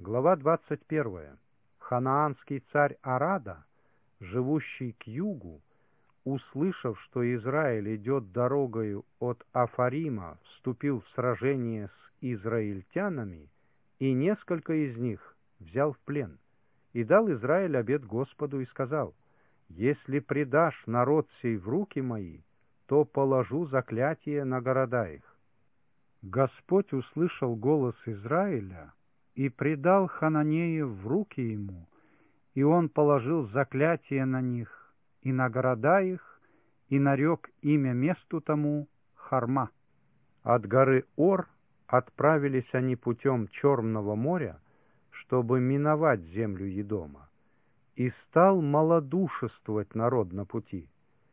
Глава 21. Ханаанский царь Арада, живущий к югу, услышав, что Израиль идет дорогою от Афарима, вступил в сражение с израильтянами, и несколько из них взял в плен. И дал Израиль обет Господу и сказал: «Если предашь народ сей в руки мои, то положу заклятие на города их». Господь услышал голос Израиля и предал хананеев в руки ему, и он положил заклятие на них и на города их, и нарек имя месту тому Харма. От горы Ор отправились они путем Черного моря, чтобы миновать землю Едома. И стал малодушествовать народ на пути.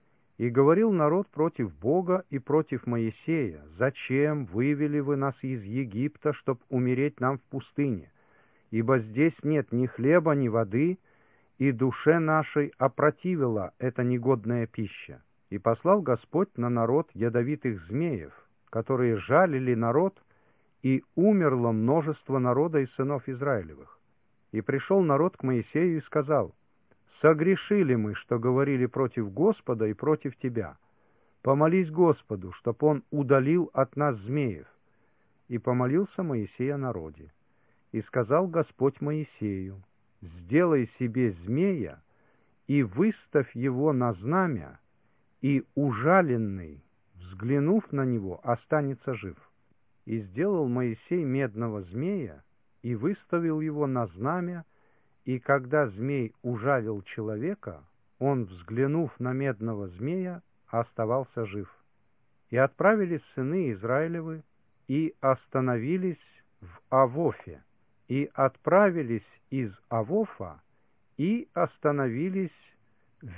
И говорил народ против Бога и против Моисея: «Зачем вывели вы нас из Египта, чтоб умереть нам в пустыне? Ибо здесь нет ни хлеба, ни воды, и душе нашей опротивила эта негодная пища». И послал Господь на народ ядовитых змеев, которые жалили народ, и умерло множество народа из сынов Израилевых. И пришел народ к Моисею и сказал: «Согрешили мы, что говорили против Господа и против тебя. Помолись Господу, чтоб он удалил от нас змеев». И помолился Моисей о народе. И сказал Господь Моисею: «Сделай себе змея и выставь его на знамя, и ужаленный, взглянув на него, останется жив». И сделал Моисей медного змея и выставил его на знамя, и когда змей ужалил человека, он, взглянув на медного змея, оставался жив. И отправились сыны Израилевы, и остановились в Авофе, и отправились из Авофа, и остановились в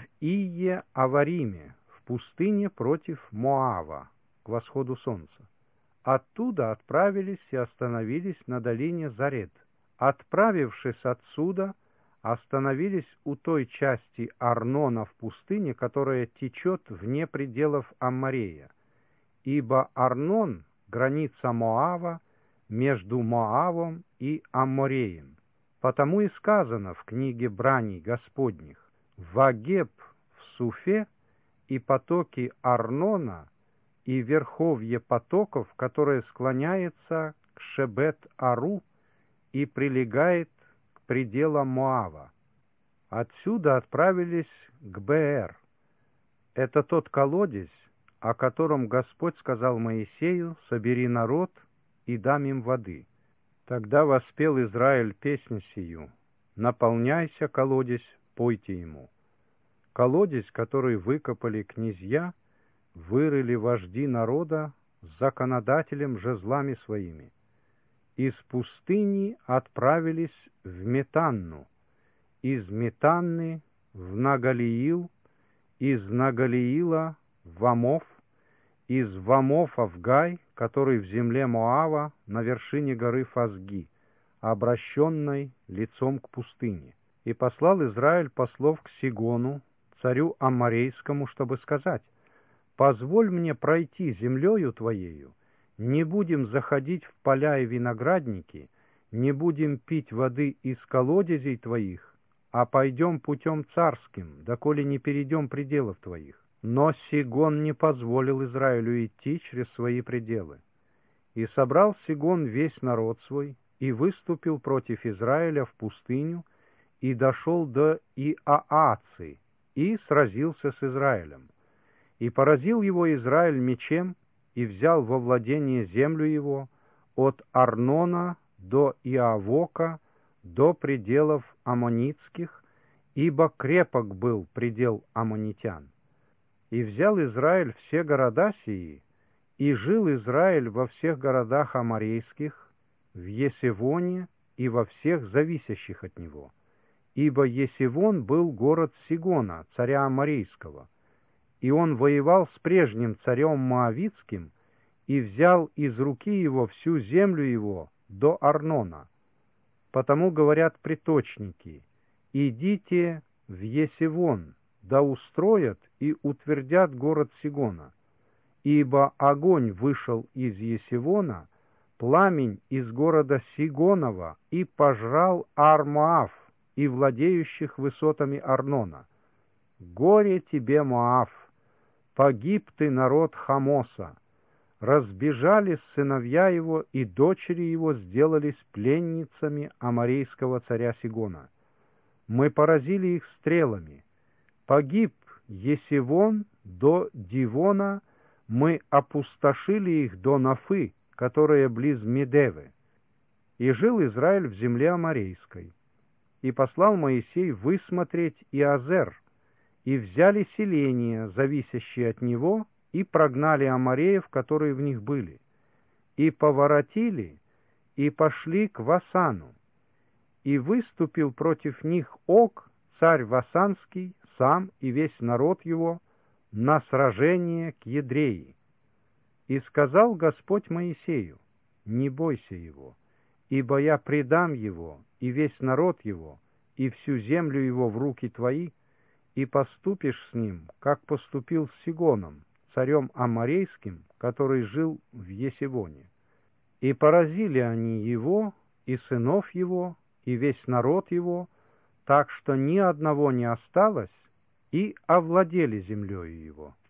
Ие-Авариме, в пустыне против Моава, к восходу солнца. Оттуда отправились и остановились на долине Заред. Отправившись отсюда, остановились у той части Арнона в пустыне, которая течет вне пределов Амморея. Ибо Арнон — граница Моава между Моавом и Аммореем. Потому и сказано в книге Браней Господних: «Вагеб в Суфе и потоки Арнона, и верховье потоков, которое склоняется к Шебет-Ару и прилегает к пределам Моава». Отсюда отправились к Беэр. Это тот колодец, о котором Господь сказал Моисею: «Собери народ и дам им воды». Тогда воспел Израиль песнь сию: «Наполняйся, колодец, пойте ему». Колодец, который выкопали князья, вырыли вожди народа с законодателем жезлами своими. Из пустыни отправились в Метанну, из Метанны в Нагалиил, из Нагалиила в Амов, из Вамофа в Гай, который в земле Моава на вершине горы Фазги, обращенной лицом к пустыне. И послал Израиль послов к Сигону, царю Амморейскому, чтобы сказать: «Позволь мне пройти землею твоею, не будем заходить в поля и виноградники, не будем пить воды из колодезей твоих, а пойдем путем царским, доколе не перейдем пределов твоих». Но Сигон не позволил Израилю идти через свои пределы. И собрал Сигон весь народ свой, и выступил против Израиля в пустыню, и дошел до Иааци, и сразился с Израилем. И поразил его Израиль мечем, и взял во владение землю его от Арнона до Иавока, до пределов аммонитских, ибо крепок был предел аммонитян. И взял Израиль все города сии, и жил Израиль во всех городах амморейских, в Есевоне и во всех зависящих от него. Ибо Есевон был город Сигона, царя Амморейского, и он воевал с прежним царем Моавитским, и взял из руки его всю землю его до Арнона. Потому говорят приточники: «Идите в Есевон, да устроят и утвердят город Сигона, ибо огонь вышел из Есевона, пламень из города Сигонова и пожрал Ар-Моав и владеющих высотами Арнона. Горе тебе, Моав! Погиб ты, народ Хамоса! Разбежались сыновья его, и дочери его сделались пленницами аморейского царя Сигона. Мы поразили их стрелами. Погиб Есивон до Дивона, мы опустошили их до Нафы, которая близ Медевы. И жил Израиль в земле аморейской. И послал Моисей высмотреть Иазер, и взяли селения, зависящие от него, и прогнали амореев, которые в них были, и поворотили, и пошли к Васану. И выступил против них Ог, царь Васанский, сам и весь народ его, на сражение к Едреи. И сказал Господь Моисею: не бойся его, ибо я предам его, и весь народ его, и всю землю его в руки твои, и поступишь с ним, как поступил с Сигоном, царем аморейским, который жил в Есивоне. И поразили они его, и сынов его, и весь народ его, так что ни одного не осталось, и овладели землею его.